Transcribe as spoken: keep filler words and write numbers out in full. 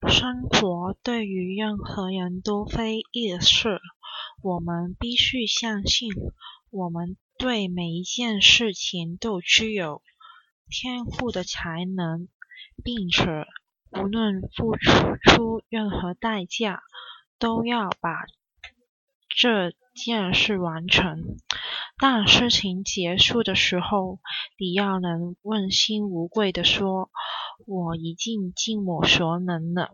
生活对于任何人都非易事，我们必须相信，我们对每一件事情都具有天赋的才能，并且无论付出出任何代价，都要把这件事完成。当事情结束的时候，你要能问心无愧地说，我已经尽我所能了。